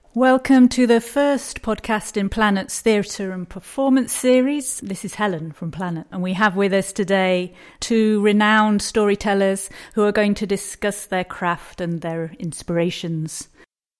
Welcome to the first podcast in Planet's Theatre and Performance series. This is Helen from Planet, and we have with us today two renowned storytellers who are going to discuss their craft and their inspirations.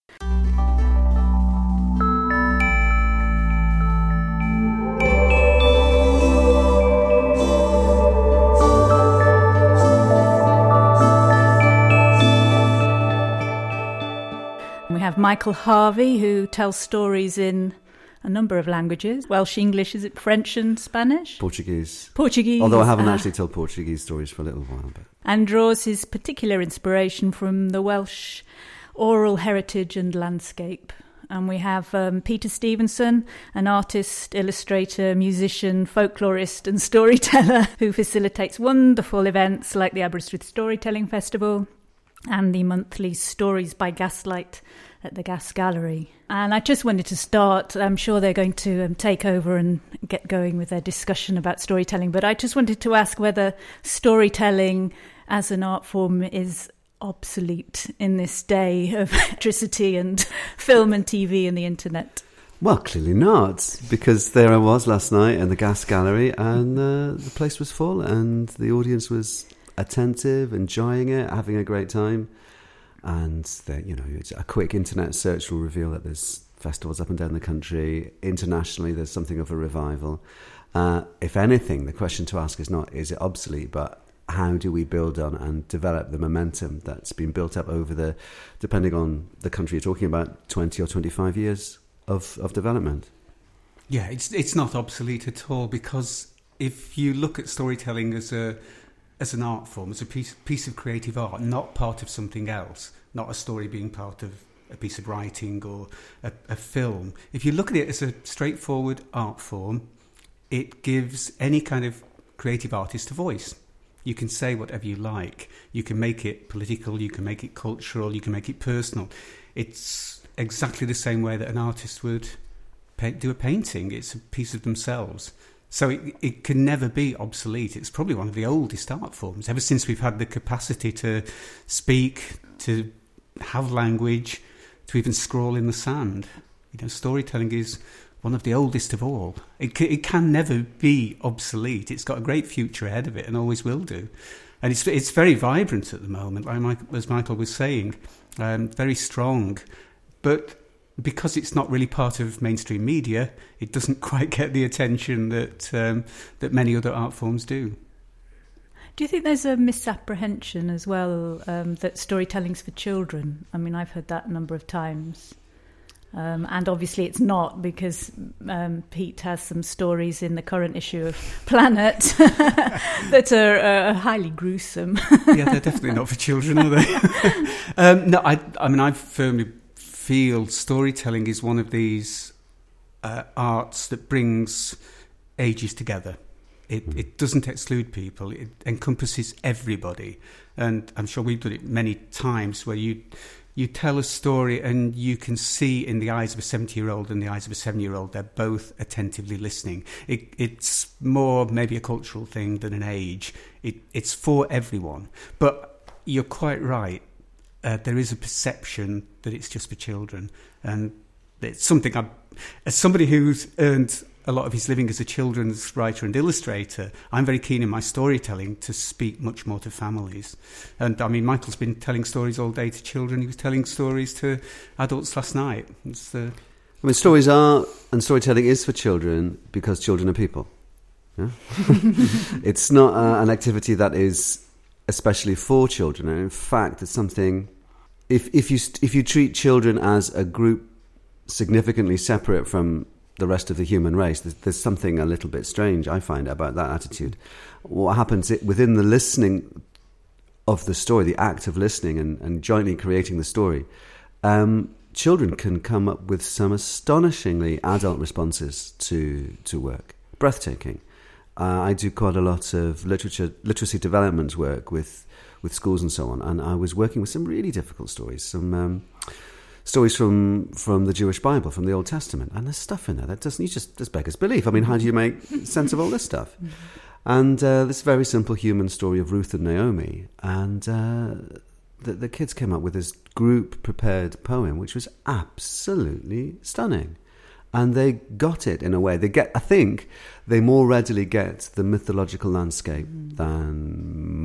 We have Michael Harvey, who tells stories in a number of languages. Welsh, English, is it French and Spanish? Portuguese. Portuguese. Although I haven't actually told Portuguese stories for a little while. But. And draws his particular inspiration from the Welsh oral heritage and landscape. And we have Peter Stevenson, an artist, illustrator, musician, folklorist and storyteller who facilitates wonderful events like the Aberystwyth Storytelling Festival and the monthly Stories by Gaslight at the Gas Gallery. And I just wanted to start, I'm sure they're going to take over and get going with their discussion about storytelling, but I just wanted to ask whether storytelling as an art form is obsolete in this day of electricity and film and TV and the internet. Well, clearly not, because there I was last night in the Gas Gallery and the place was full and the audience was attentive, enjoying it, having a great time. And a quick internet search will reveal that there's festivals up and down the country. Internationally, there's something of a revival. If anything, the question to ask is not, is it obsolete, but how do we build on and develop the momentum that's been built up over the, depending on the country you're talking about, 20 or 25 years of development? Yeah, it's not obsolete at all, because if you look at storytelling as an art form, as a piece of creative art, not part of something else, not a story being part of a piece of writing or a film. If you look at it as a straightforward art form, it gives any kind of creative artist a voice. You can say whatever you like. You can make it political, you can make it cultural, you can make it personal. It's exactly the same way that an artist would do a painting. It's a piece of themselves. So it can never be obsolete. It's probably one of the oldest art forms, ever since we've had the capacity to speak, to have language, to even scrawl in the sand. Storytelling is one of the oldest of all. It can never be obsolete. It's got a great future ahead of it and always will do. And it's very vibrant at the moment, as Michael was saying, very strong. But because it's not really part of mainstream media, it doesn't quite get the attention that many other art forms do. Do you think there's a misapprehension as well that storytelling's for children? I mean, I've heard that a number of times. And obviously it's not, because Pete has some stories in the current issue of Planet that are highly gruesome. Yeah, they're definitely not for children, are they? No, I firmly feel storytelling is one of these arts that brings ages together. It doesn't exclude people. It encompasses everybody. And I'm sure we've done it many times where you tell a story and you can see in the eyes of a 70-year-old and the eyes of a 7-year-old, they're both attentively listening. It's more maybe a cultural thing than an age. It's for everyone. But you're quite right. There is a perception that it's just for children. And it's something as somebody who's earned a lot of his living as a children's writer and illustrator, I'm very keen in my storytelling to speak much more to families. And I mean, Michael's been telling stories all day to children. He was telling stories to adults last night. Stories are, and storytelling is for children because children are people. Yeah? It's not an activity that is especially for children. And in fact, it's something, if you treat children as a group significantly separate from the rest of the human race, there's something a little bit strange, I find, about that attitude. What happens within the listening of the story, the act of listening and jointly creating the story, children can come up with some astonishingly adult responses to work. Breathtaking. I do quite a lot of literacy development work with schools and so on, and I was working with some really difficult stories, some stories from the Jewish Bible, from the Old Testament, and there's stuff in there that just beggars belief. I mean, how do you make sense of all this stuff? And this very simple human story of Ruth and Naomi, and the kids came up with this group-prepared poem, which was absolutely stunning. And they got it in a way. I think they more readily get the mythological landscape than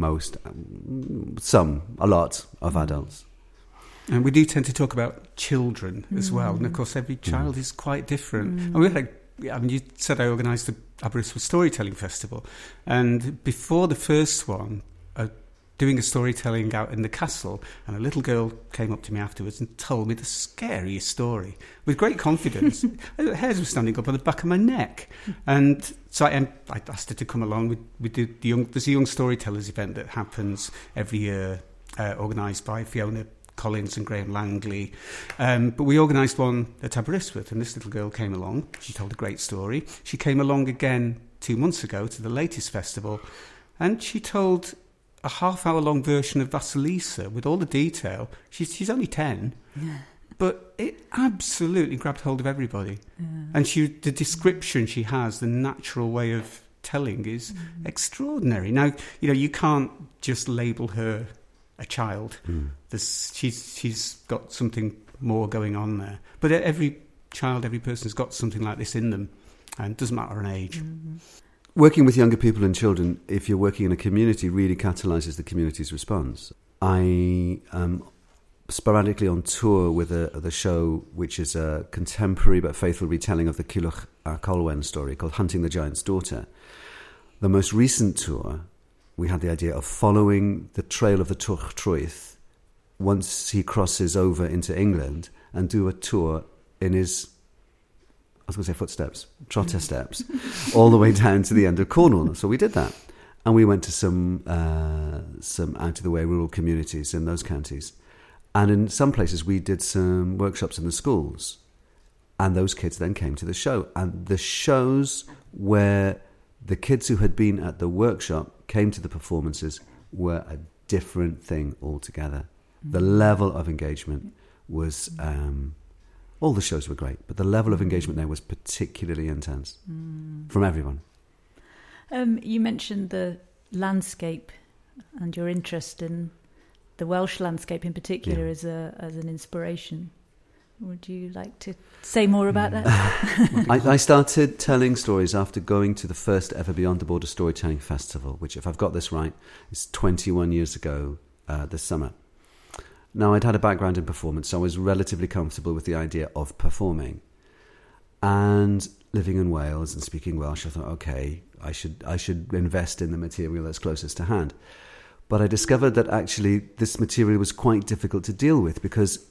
a lot of adults. And we do tend to talk about children as well. And of course, every child is quite different. And you said I organised the Aberystwyth Storytelling Festival. And before the first one, doing a storytelling out in the castle, and a little girl came up to me afterwards and told me the scariest story with great confidence. Hairs were standing up on the back of my neck. And so I asked her to come along. There's a young storytellers event that happens every year, organised by Fiona Collins and Graham Langley. But we organised one at Aberystwyth, and this little girl came along. She told a great story. She came along again 2 months ago to the latest festival, and she told a half-hour-long version of Vasilisa with all the detail. She's only 10, but it absolutely grabbed hold of everybody. Yeah. And the description she has, the natural way of telling, is extraordinary. Now, you can't just label her a child. She's got something more going on there. But every child, every person's got something like this in them, and it doesn't matter an age. Working with younger people and children, if you're working in a community, really catalyses the community's response. I am sporadically on tour with the show, which is a contemporary but faithful retelling of the Culhwch ac Olwen story called Hunting the Giant's Daughter. The most recent tour, we had the idea of following the trail of the Twrch Trwyth once he crosses over into England, and do a tour in his, I was going to say footsteps, trotter steps, all the way down to the end of Cornwall. So we did that. And we went to some out-of-the-way rural communities in those counties. And in some places we did some workshops in the schools. And those kids then came to the show. And the shows where the kids who had been at the workshop came to the performances were a different thing altogether. The level of engagement was... all the shows were great, but the level of engagement there was particularly intense from everyone. You mentioned the landscape and your interest in the Welsh landscape in particular as an inspiration. Would you like to say more about that? I started telling stories after going to the first ever Beyond the Border Storytelling Festival, which, if I've got this right, is 21 years ago this summer. Now, I'd had a background in performance, so I was relatively comfortable with the idea of performing. And living in Wales and speaking Welsh, I thought, okay, I should invest in the material that's closest to hand. But I discovered that actually this material was quite difficult to deal with because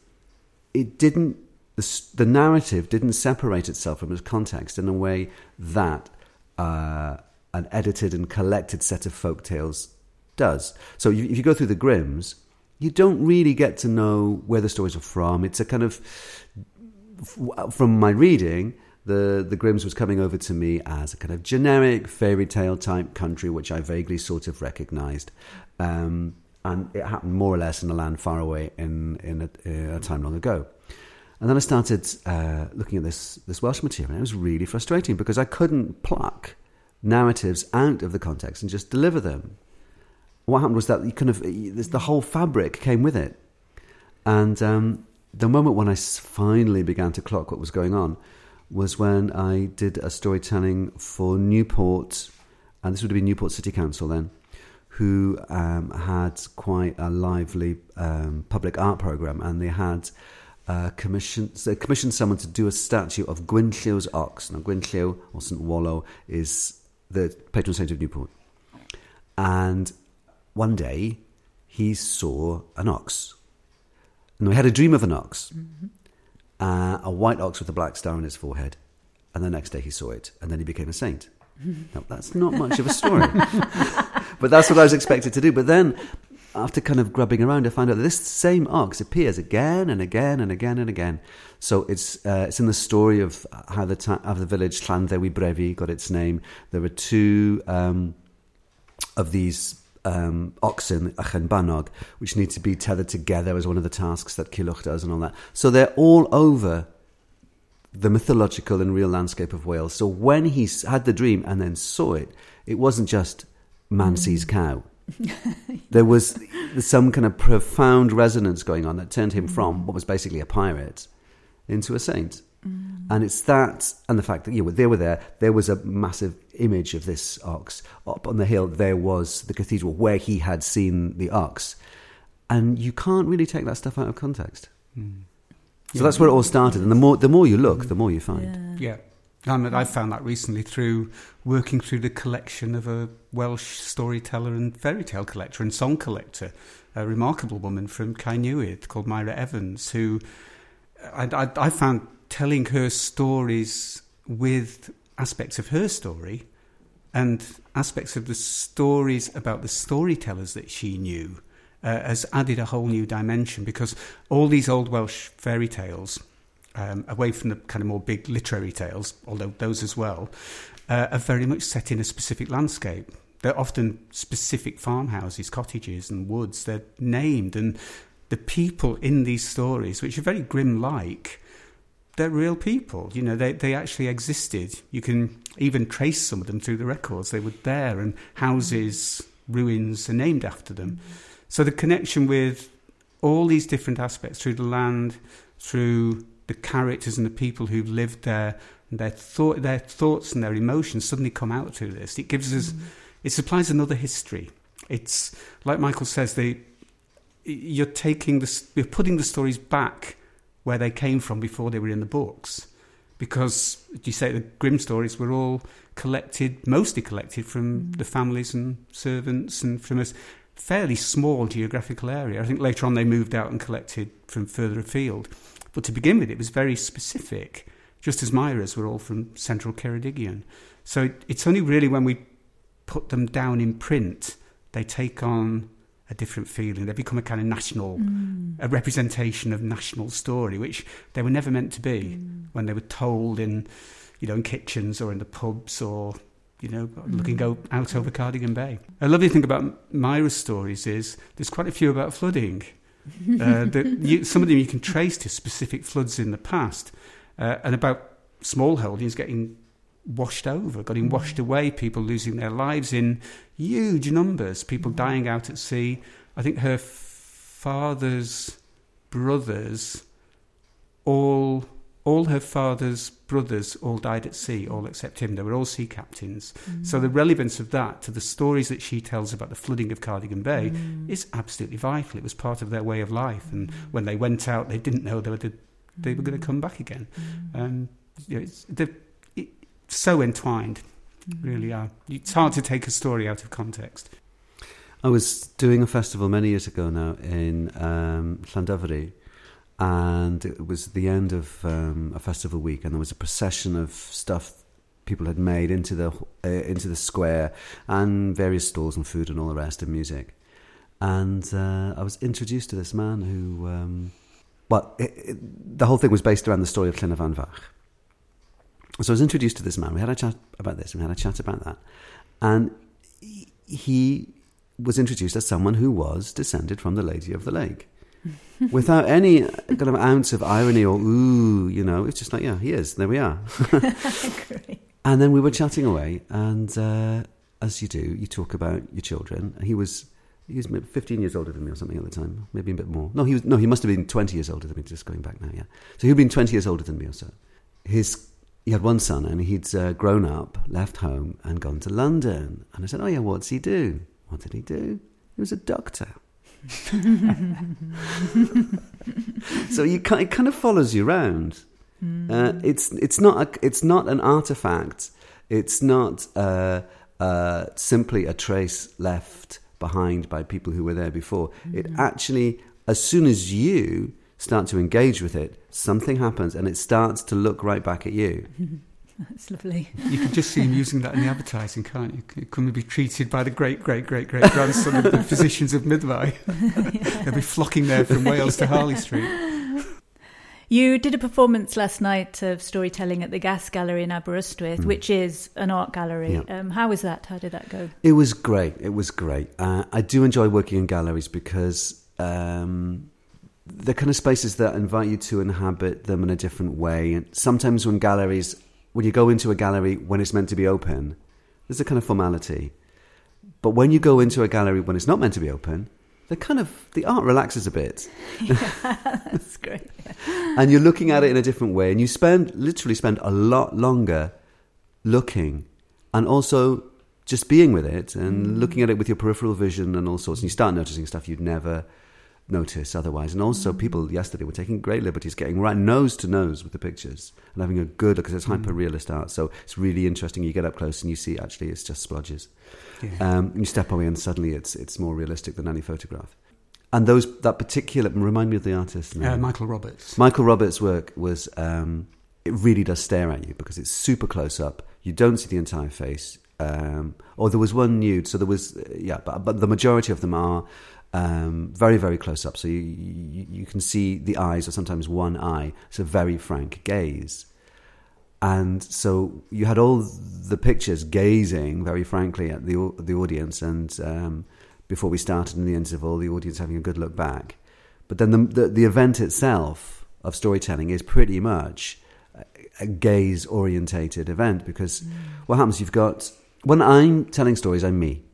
the narrative didn't separate itself from its context in a way that an edited and collected set of folk tales does. So if you go through the Grimms, you don't really get to know where the stories are from. It's a kind of, from my reading, the Grimms was coming over to me as a kind of generic fairy tale type country, which I vaguely sort of recognised. And it happened more or less in a land far away in a time long ago. And then I started looking at this Welsh material, and it was really frustrating because I couldn't pluck narratives out of the context and just deliver them. What happened was that the whole fabric came with it. And the moment when I finally began to clock what was going on was when I did a storytelling for Newport, and this would have been Newport City Council then, who had quite a lively public art programme, and they had commissioned someone to do a statue of Gwynllew's ox. Now, Gwynllew, or St Wallow, is the patron saint of Newport. And one day, he saw an ox. And he had a dream of an ox. A white ox with a black star on his forehead. And the next day he saw it. And then he became a saint. Now, that's not much of a story. But that's what I was expected to do. But then, after kind of grubbing around, I found out that this same ox appears again and again and again and again. So it's in the story of how the village Llanddewi Brefi got its name. There were two of these oxen, Achen Banog, which need to be tethered together as one of the tasks that Culhwch does and all that. So they're all over the mythological and real landscape of Wales. So when he had the dream and then saw it, it wasn't just man sees cow. There was some kind of profound resonance going on that turned him from what was basically a pirate into a saint. And it's that, and the fact that they were there. There was a massive image of this ox up on the hill. There was the cathedral where he had seen the ox, and you can't really take that stuff out of context. So that's where it all started. And the more you look, the more you find. Yeah. I found that recently through working through the collection of a Welsh storyteller and fairy tale collector and song collector, a remarkable woman from Caernewydd called Myra Evans, who I found telling her stories with aspects of her story and aspects of the stories about the storytellers that she knew has added a whole new dimension, because all these old Welsh fairy tales, away from the kind of more big literary tales, although those as well, are very much set in a specific landscape. They're often specific farmhouses, cottages and woods. They're named, and the people in these stories, which are very grim-like, they're real people. You know, they actually existed. You can even trace some of them through the records. They were there, and houses, ruins are named after them. So the connection with all these different aspects through the land, through the characters and the people who've lived there, and their thoughts and their emotions suddenly come out through this. It gives us, it supplies another history. It's like Michael says, you're putting the stories back where they came from before they were in the books, because you say the Grimm stories were all mostly collected from the families and servants and from a fairly small geographical area. I think later on they moved out and collected from further afield. But to begin with, it was very specific, just as Myra's were all from central Ceredigion. So it's only really when we put them down in print, they take on a different feeling. They become a kind of national, a representation of national story, which they were never meant to be when they were told in kitchens or in the pubs or, looking out over Cardigan Bay. A lovely thing about Myra's stories is there's quite a few about flooding. Some of them you can trace to specific floods in the past, and about small holdings getting washed away, people losing their lives in huge numbers, people dying out at sea. I think her father's brothers, all her father's brothers all died at sea, all except him. They were all sea captains. So the relevance of that to the stories that she tells about the flooding of Cardigan Bay is absolutely vital. It was part of their way of life, and when they went out, they didn't know they were going to come back again. It's so entwined, really are. It's hard to take a story out of context. I was doing a festival many years ago now in Llandovery, and it was the end of a festival week, and there was a procession of stuff people had made into the square, and various stalls and food and all the rest, and music. And I was introduced to this man who, the whole thing was based around the story of Llyn Fan Fach. So I was introduced to this man. We had a chat about this, and we had a chat about that. And he was introduced as someone who was descended from the Lady of the Lake. Without any kind of ounce of irony or, it's just like, yeah, he is. There we are. Great. And then we were chatting away, and as you do, you talk about your children. He was 15 years older than me or something at the time, maybe a bit more. He must have been 20 years older than me, just going back now, yeah. So he'd been 20 years older than me or so. He had one son, and he'd grown up, left home, and gone to London. And I said, oh yeah, what's he do? What did he do? He was a doctor. So it kind of follows you around. It's not an artifact. It's not simply a trace left behind by people who were there before. It actually, as soon as you start to engage with it, something happens, and it starts to look right back at you. That's lovely. You can just see him using that in the advertising, can't you? It couldn't be treated by the great-great-great-great-grandson of the physicians of Midway. They'll be flocking there from Wales to Harley Street. You did a performance last night of storytelling at the Gas Gallery in Aberystwyth, which is an art gallery. Yeah. How was that? How did that go? It was great. I do enjoy working in galleries because they're kind of spaces that invite you to inhabit them in a different way. And sometimes when you go into a gallery when it's meant to be open, there's a kind of formality. But when you go into a gallery when it's not meant to be open, the art relaxes a bit. That's great. Yeah. And you're looking at it in a different way, and you literally spend a lot longer looking and also just being with it and looking at it with your peripheral vision and all sorts. And you start noticing stuff you'd never notice otherwise. And also people yesterday were taking great liberties, getting right nose to nose with the pictures and having a good look, because it's hyper-realist art. So it's really interesting. You get up close and you see actually it's just splodges. Yeah. You step away and suddenly it's more realistic than any photograph. And that particular, remind me of the artist. Michael Roberts. Michael Roberts' work was, it really does stare at you because it's super close up. You don't see the entire face. Or there was one nude, so there was, but the majority of them are very, very close up. So you can see the eyes, or sometimes one eye. It's a very frank gaze. And so you had all the pictures gazing very frankly at the audience, and before we started in the interval, the audience having a good look back. But then the event itself of storytelling is pretty much a gaze-orientated event, because what happens, when I'm telling stories, I'm me.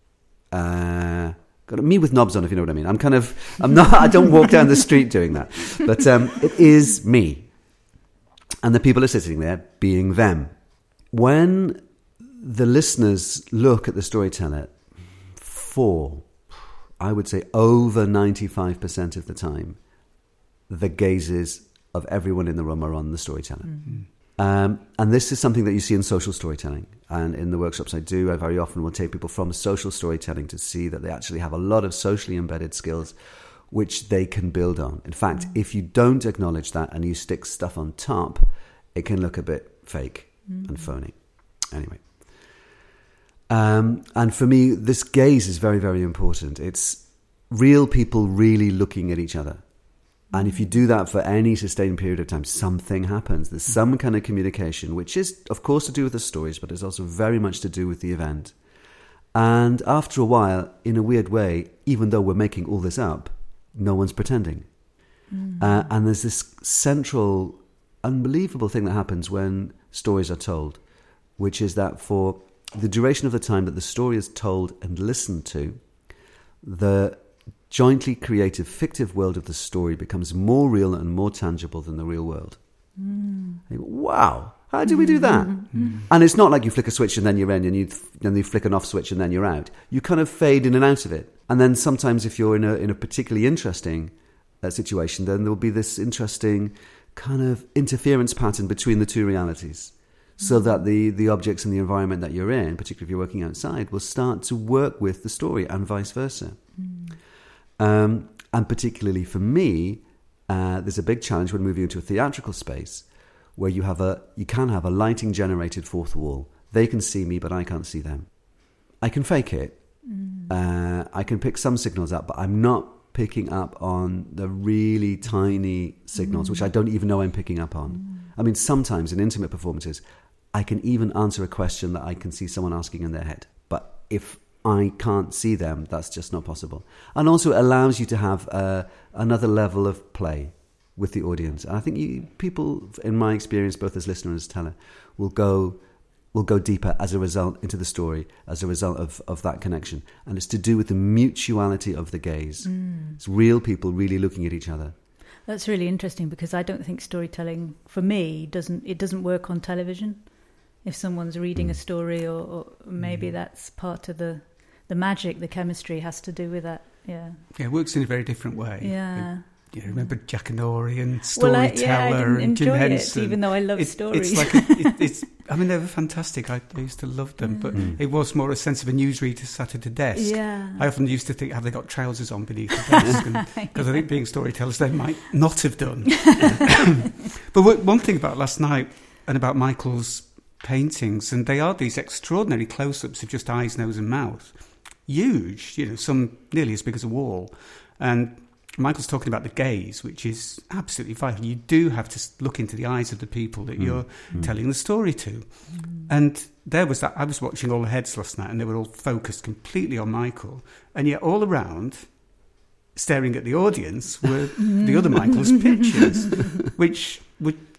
Got me with knobs on, if you know what I mean. I don't walk down the street doing that. But it is me. And the people are sitting there being them. When the listeners look at the storyteller, I would say over 95% of the time, the gazes of everyone in the room are on the storyteller. And this is something that you see in social storytelling. And in the workshops I do, I very often will take people from social storytelling to see that they actually have a lot of socially embedded skills which they can build on. In fact, if you don't acknowledge that and you stick stuff on top, it can look a bit fake and phony. Anyway. And for me, this gaze is very, very important. It's real people really looking at each other. And if you do that for any sustained period of time, something happens. There's some kind of communication, which is, of course, to do with the stories, but it's also very much to do with the event. And after a while, in a weird way, even though we're making all this up, no one's pretending. And there's this central, unbelievable thing that happens when stories are told, which is that for the duration of the time that the story is told and listened to, the jointly created fictive world of the story becomes more real and more tangible than the real world. You go, wow, how do we do that? And it's not like you flick a switch and then you're in, and you flick an off switch and then you're out. You kind of fade in and out of it. And then sometimes if you're in a particularly interesting situation, then there'll be this interesting kind of interference pattern between the two realities, so that the objects in the environment that you're in, particularly if you're working outside, will start to work with the story and vice versa. And particularly for me, there's a big challenge when moving into a theatrical space where you can have a lighting generated fourth wall. They can see me, but I can't see them. I can fake it. I can pick some signals up, but I'm not picking up on the really tiny signals, which I don't even know I'm picking up on. I mean, sometimes in intimate performances, I can even answer a question that I can see someone asking in their head. But if I can't see them, that's just not possible. And also it allows you to have another level of play with the audience. And I think people, in my experience, both as listener and as teller, will go deeper as a result into the story, as a result of that connection. And it's to do with the mutuality of the gaze. It's real people really looking at each other. That's really interesting, because I don't think storytelling, for me, doesn't work on television. If someone's reading a story, or maybe that's part of the magic, the chemistry has to do with that. Yeah, it works in a very different way. Yeah. Remember Jackanory and Storyteller and Jim Henson. Even though I love stories. It's like I mean, they were fantastic. I used to love them, but it was more a sense of a newsreader sat at a desk. Yeah. I often used to think, have they got trousers on beneath the desk? Because I think being storytellers, they might not have done. But one thing about last night and about Michael's paintings, and they are these extraordinary close-ups of just eyes, nose and mouth. Huge, some nearly as big as a wall. And Michael's talking about the gaze, which is absolutely vital. You do have to look into the eyes of the people that you're telling the story to. And there was that. I was watching all the heads last night, and they were all focused completely on Michael. And yet all around, staring at the audience, were the other Michael's pictures, which were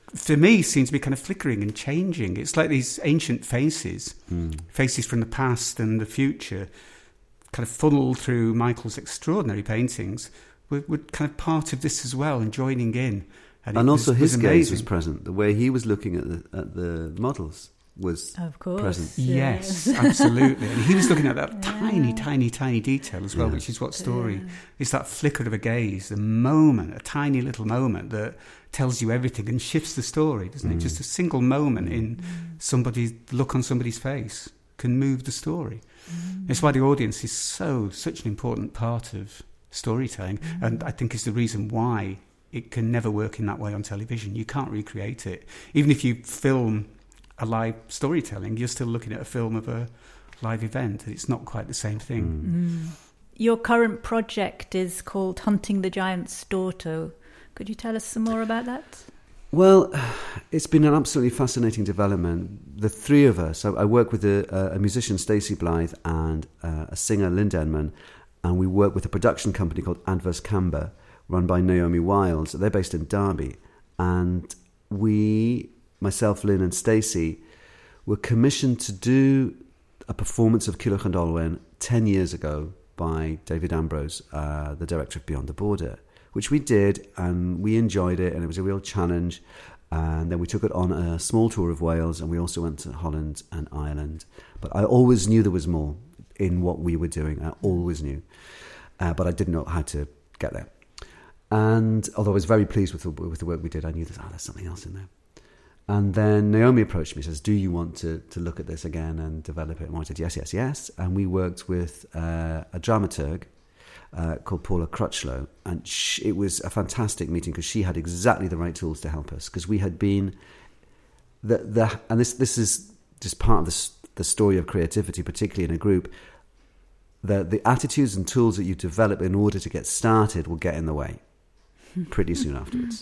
for me, seem to be kind of flickering and changing. It's like these ancient faces, faces from the past and the future, kind of funneled through Michael's extraordinary paintings, were kind of part of this as well and joining in. And also his gaze was present. The way he was looking at the models was of course present. Yes, absolutely. And he was looking at that tiny detail as well, which is what story. It's that flicker of a gaze, a moment, a tiny little moment that tells you everything and shifts the story, doesn't it? Just a single moment in somebody's look on somebody's face can move the story. It's why the audience is such an important part of storytelling, and I think it's the reason why it can never work in that way on television. You can't recreate it. Even if you film a live storytelling, you're still looking at a film of a live event. It's not quite the same thing. Your current project is called Hunting the Giant's Daughter. Could you tell us some more about that? Well, it's been an absolutely fascinating development. The three of us, I work with a musician, Stacey Blythe, and a singer, Lynn Denman, and we work with a production company called Adverse Camber, run by Naomi Wiles. They're based in Derby. And we, myself, Lynn and Stacey, were commissioned to do a performance of Culhwch and Olwen 10 years ago by David Ambrose, the director of Beyond the Border, which we did, and we enjoyed it, and it was a real challenge. And then we took it on a small tour of Wales, and we also went to Holland and Ireland. But I always knew there was more in what we were doing. I always knew. But I didn't know how to get there. And although I was very pleased with the work we did, I knew there's something else in there. And then Naomi approached me and says, do you want to look at this again and develop it? And I said, yes. And we worked with a dramaturg called Paula Crutchlow. And it was a fantastic meeting because she had exactly the right tools to help us. Because we had been... and this is just part of the story of creativity, particularly in a group. The attitudes and tools that you develop in order to get started will get in the way pretty soon afterwards.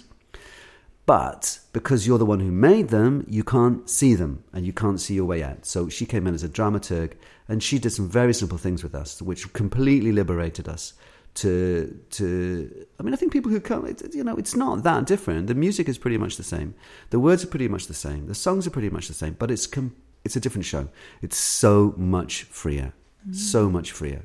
But because you're the one who made them, you can't see them and you can't see your way out. So she came in as a dramaturg and she did some very simple things with us, which completely liberated us to I mean, I think people who come, it's not that different. The music is pretty much the same. The words are pretty much the same. The songs are pretty much the same, but it's a different show. It's so much freer, so much freer.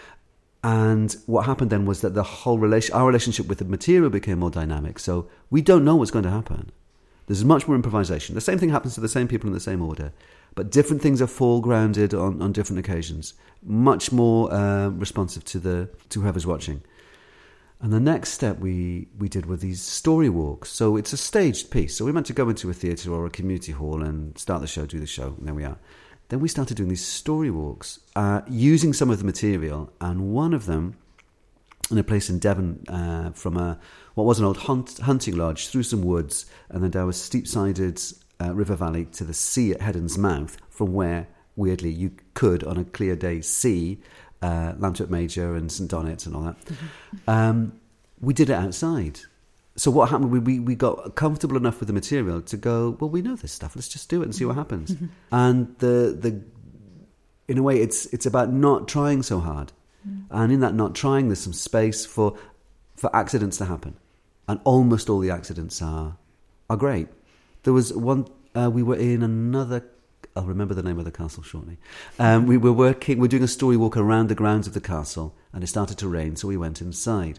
And what happened then was that our relationship with the material became more dynamic. So we don't know what's going to happen. There's much more improvisation. The same thing happens to the same people in the same order, but different things are foregrounded on different occasions. Much more responsive to whoever's watching. And the next step we did were these story walks. So it's a staged piece. So we meant to go into a theatre or a community hall and start the show, do the show, and there we are. Then we started doing these story walks, using some of the material, and one of them, in a place in Devon, from what was an old hunting lodge, through some woods, and then down a steep-sided river valley to the sea at Heddon's Mouth, from where, weirdly, you could, on a clear day, see Lambert Major and St Donnet and all that. Mm-hmm. We did it outside. So what happened, we got comfortable enough with the material to go, well, we know this stuff, let's just do it and see what happens. Mm-hmm. And in a way, it's about not trying so hard. Mm. And in that not trying, there's some space for accidents to happen. And almost all the accidents are great. There was one, we were in another, I'll remember the name of the castle shortly. We're doing a story walk around the grounds of the castle, and it started to rain, so we went inside.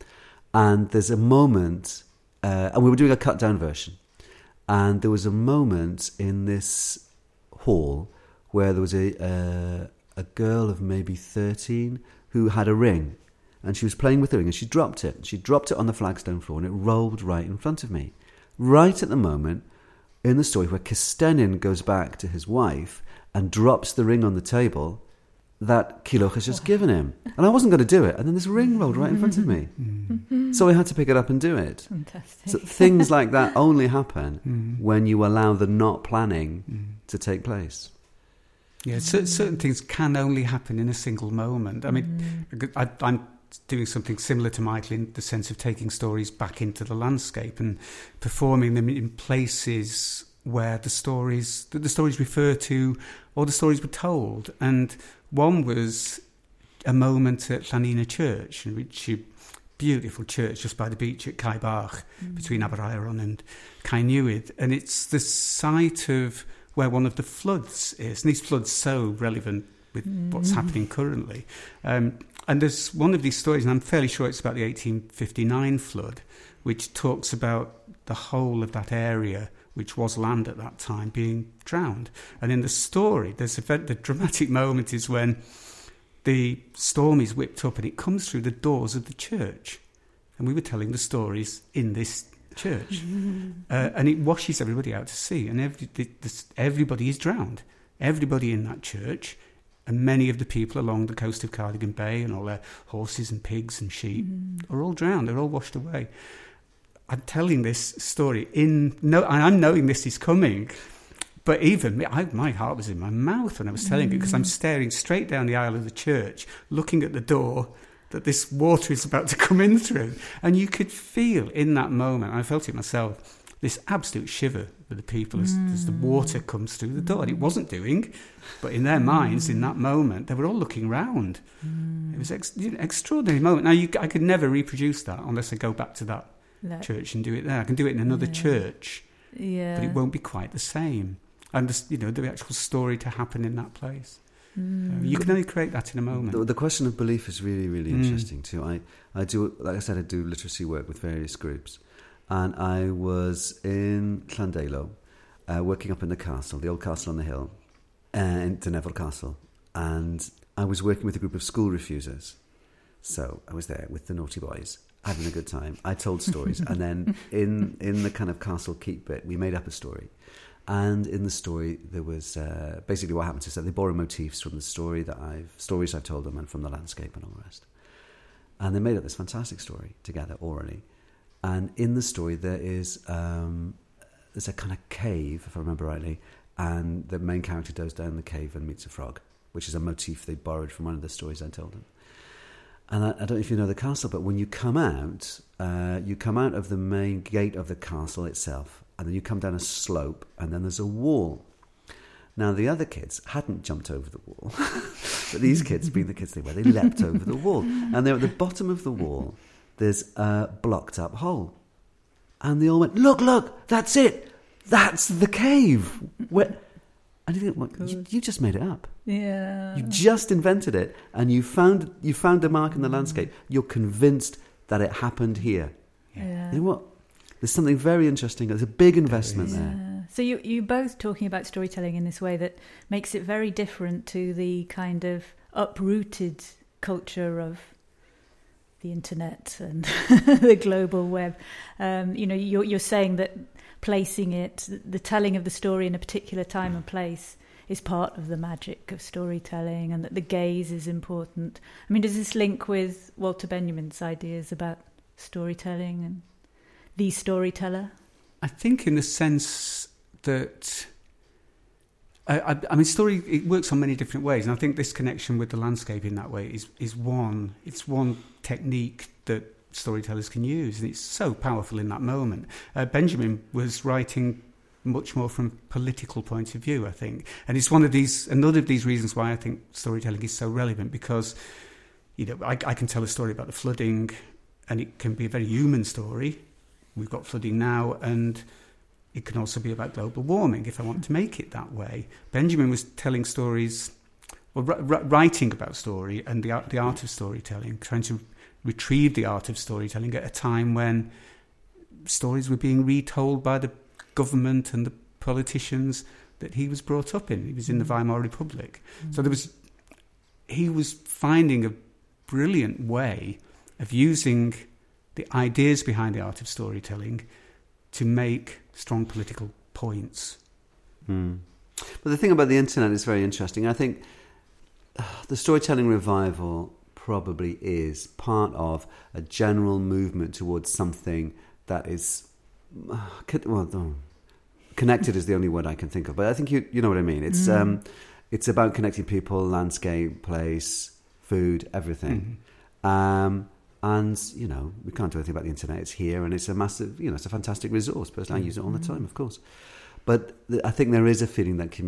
And there's a moment, and we were doing a cut-down version, and there was a moment in this hall where there was a girl of maybe 13 who had a ring, and she was playing with the ring, and she dropped it. She dropped it on the flagstone floor, and it rolled right in front of me. Right at the moment in the story where Cystennin goes back to his wife and drops the ring on the table that Culhwch has just given him. And I wasn't going to do it. And then this ring rolled right in front of me. Mm. So I had to pick it up and do it. Fantastic. So things like that only happen when you allow the not planning to take place. Yeah, certain things can only happen in a single moment. I mean, I'm doing something similar to Michael in the sense of taking stories back into the landscape and performing them in places where the stories refer to or the stories were told. And one was a moment at Llanina Church in which you beautiful church just by the beach at Caibach, between Aberaeron and Caernewydd. And it's the site of where one of the floods is. And these floods so relevant with what's happening currently. And there's one of these stories, and I'm fairly sure it's about the 1859 flood, which talks about the whole of that area, which was land at that time, being drowned. And in the story, the dramatic moment is when the storm is whipped up and it comes through the doors of the church. And we were telling the stories in this church. And it washes everybody out to sea. And everybody is drowned. Everybody in that church, and many of the people along the coast of Cardigan Bay, and all their horses and pigs and sheep are all drowned. They're all washed away. I'm telling this story I'm knowing this is coming. But even my heart was in my mouth when I was telling it, because I'm staring straight down the aisle of the church, looking at the door that this water is about to come in through. And you could feel in that moment, I felt it myself, this absolute shiver with the people as the water comes through the door. And it wasn't doing, but in their minds, in that moment, they were all looking round. It was an extraordinary moment. Now, I could never reproduce that unless I go back to that church and do it there. I can do it in another church, but it won't be quite the same. And the actual story to happen in that place. You can only create that in a moment. The question of belief is really, really interesting too. I do, like I said, I do literacy work with various groups, and I was in Llandelo, working up in the castle, the old castle on the hill, in Neville Castle, and I was working with a group of school refusers. So I was there with the naughty boys, having a good time. I told stories, and then in the kind of castle keep bit, we made up a story. And in the story, there was basically what happens is that they borrow motifs from the stories I've told them, and from the landscape and all the rest. And they made up this fantastic story together orally. And in the story, there's a kind of cave, if I remember rightly, and the main character goes down the cave and meets a frog, which is a motif they borrowed from one of the stories I told them. And I don't know if you know the castle, but when you come out of the main gate of the castle itself, and then you come down a slope, and then there's a wall. Now, the other kids hadn't jumped over the wall, but these kids, being the kids they were, they leapt over the wall. And they're at the bottom of the wall, there's a blocked up hole. And they all went, look, that's it. That's the cave. And you think, well, you just made it up. Yeah. You just invented it, and you found a mark in the landscape. You're convinced that it happened here. Yeah. You know what? There's something very interesting. There's a big investment there. So you're both talking about storytelling in this way that makes it very different to the kind of uprooted culture of the internet and the global web. You're saying that placing it, the telling of the story in a particular time and place, is part of the magic of storytelling, and that the gaze is important. I mean, does this link with Walter Benjamin's ideas about storytelling and the storyteller? I think in the sense that I mean, story, it works on many different ways, and I think this connection with the landscape in that way is one technique that storytellers can use, and it's so powerful in that moment. Benjamin was writing much more from a political point of view, I think, and it's another of these reasons why I think storytelling is so relevant, because I can tell a story about the flooding, and it can be a very human story. We've got flooding now, and it can also be about global warming if I want to make it that way. Benjamin was telling stories, or writing about story and the art of storytelling, trying to retrieve the art of storytelling at a time when stories were being retold by the government and the politicians that he was brought up in. He was in the Weimar Republic. So he was finding a brilliant way of using the ideas behind the art of storytelling to make strong political points. But the thing about the internet is very interesting. I think the storytelling revival probably is part of a general movement towards something that is connected is the only word I can think of, but I think you know what I mean. It's about connecting people, landscape, place, food, everything. And, we can't do anything about the internet. It's here, and it's a massive, it's a fantastic resource. Personally, I use it all the time, of course. But I think there is a feeling that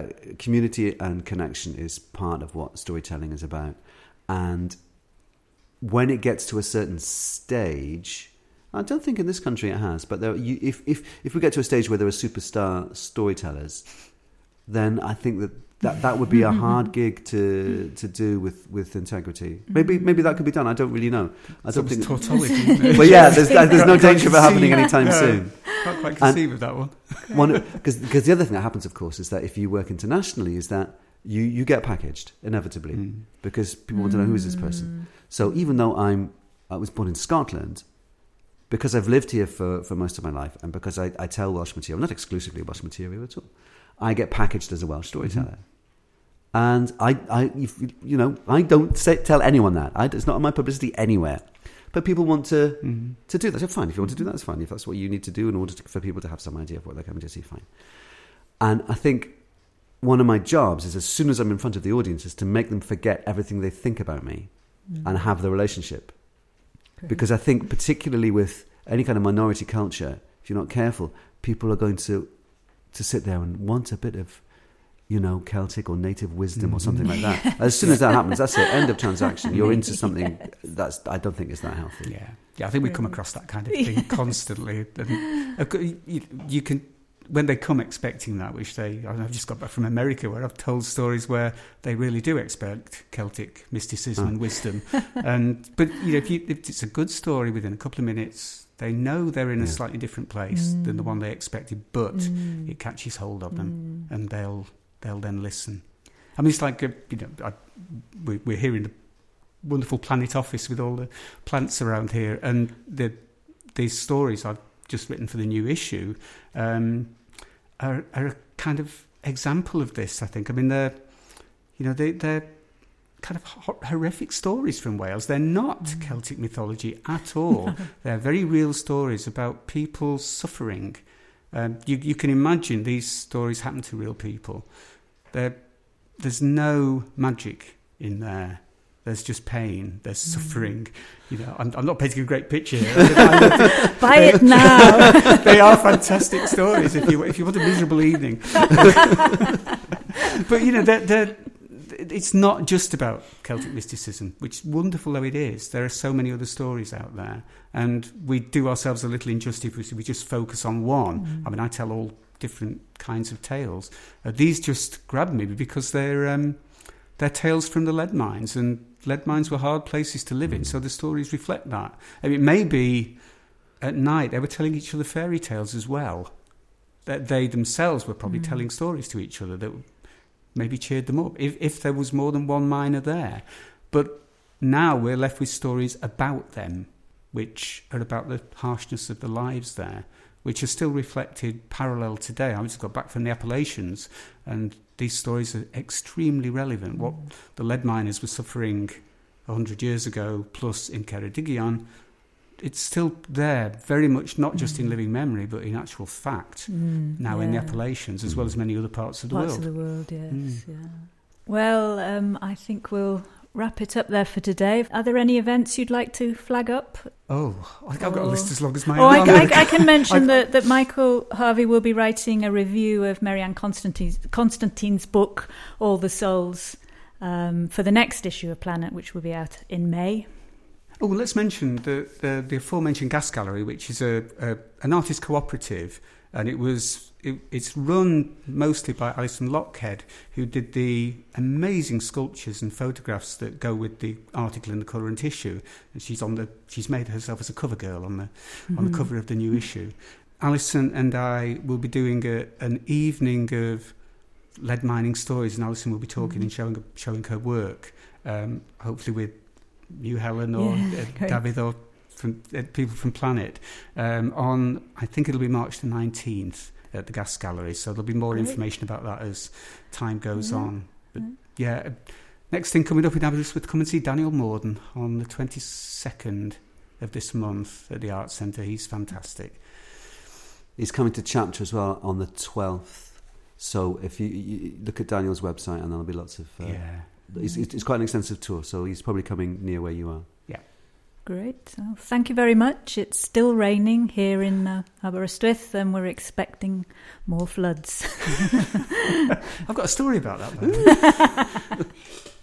community and connection is part of what storytelling is about. And when it gets to a certain stage, I don't think in this country it has, but if we get to a stage where there are superstar storytellers, then I think that would be a hard gig to do with integrity. Maybe that could be done. I don't really know. I don't think tautology. Isn't it? Well, yeah, there's no danger of it happening anytime soon. Can't quite conceive of that one. Because the other thing that happens, of course, is that if you work internationally, is that you get packaged inevitably because people want to know who is this person. So even though I was born in Scotland, because I've lived here for most of my life, and because I tell Welsh material, not exclusively Welsh material at all, I get packaged as a Welsh storyteller. And I don't tell anyone that. It's not in my publicity anywhere. But people want to do that. So fine. If you want to do that, it's fine. If that's what you need to do in order for people to have some idea of what they're coming to see, fine. And I think one of my jobs is, as soon as I'm in front of the audience, is to make them forget everything they think about me and have the relationship. Great. Because I think particularly with any kind of minority culture, if you're not careful, people are going to sit there and want a bit of, Celtic or native wisdom or something like that. As soon as that happens, that's it. End of transaction. You're into something I don't think is that healthy. Yeah. I think we come across that kind of thing constantly. And you can, when they come expecting that, I've just got back from America where I've told stories where they really do expect Celtic mysticism and wisdom. But if it's a good story, within a couple of minutes, they know they're in a slightly different place than the one they expected, but it catches hold of them, and they'll then listen. I mean, it's like we're here in the wonderful Planet office with all the plants around here, and these stories I've just written for the new issue are a kind of example of this. I think. I mean, they're kind of horrific stories from Wales. They're not Celtic mythology at all. They're very real stories about people suffering. You can imagine these stories happen to real people. There's no magic in there. There's just pain. There's suffering. I'm not painting a great picture here. Buy it now. They are fantastic stories if you want a miserable evening. But it's not just about Celtic mysticism, which, wonderful though it is, there are so many other stories out there, and we do ourselves a little injustice if we just focus on one. I mean, I tell all different kinds of tales. These just grab me because they're tales from the lead mines, and lead mines were hard places to live in, so the stories reflect that. I mean, maybe at night they were telling each other fairy tales as well, that they themselves were probably telling stories to each other that maybe cheered them up, if there was more than one miner there. But now we're left with stories about them, which are about the harshness of the lives there, which are still reflected parallel today. I just got back from the Appalachians, and these stories are extremely relevant. What the lead miners were suffering 100 years ago, plus in Ceredigion, it's still there, very much not just in living memory, but in actual fact, now in the Appalachians, as well as many other parts of the world. Parts of the world, yes. Yeah. Well, I think we'll wrap it up there for today. Are there any events you'd like to flag up? I've got a list as long as my arm. I can mention that Michael Harvey will be writing a review of Marianne Constantine's book, All the Souls, for the next issue of Planet, which will be out in May. Oh, well, let's mention the aforementioned Gas Gallery, which is an artist cooperative, and it's run mostly by Alison Lockhead, who did the amazing sculptures and photographs that go with the article in the current issue. And she's made herself as a cover girl on the cover of the new issue. Alison and I will be doing an evening of lead mining stories, and Alison will be talking and showing her work, hopefully with you, Helen, or David, or from people from Planet, on, I think it'll be March the 19th at the Gas Gallery, so there'll be more information about that as time goes on. But next thing coming up in Aberystwyth, come and see Daniel Morden on the 22nd of this month at the Arts Centre. He's fantastic. He's coming to Chapter as well on the 12th, so if you look at Daniel's website, and there'll be lots of it's quite an extensive tour, so he's probably coming near where you are. Yeah. Great. So thank you very much. It's still raining here in Aberystwyth, and we're expecting more floods. I've got a story about that, by the way.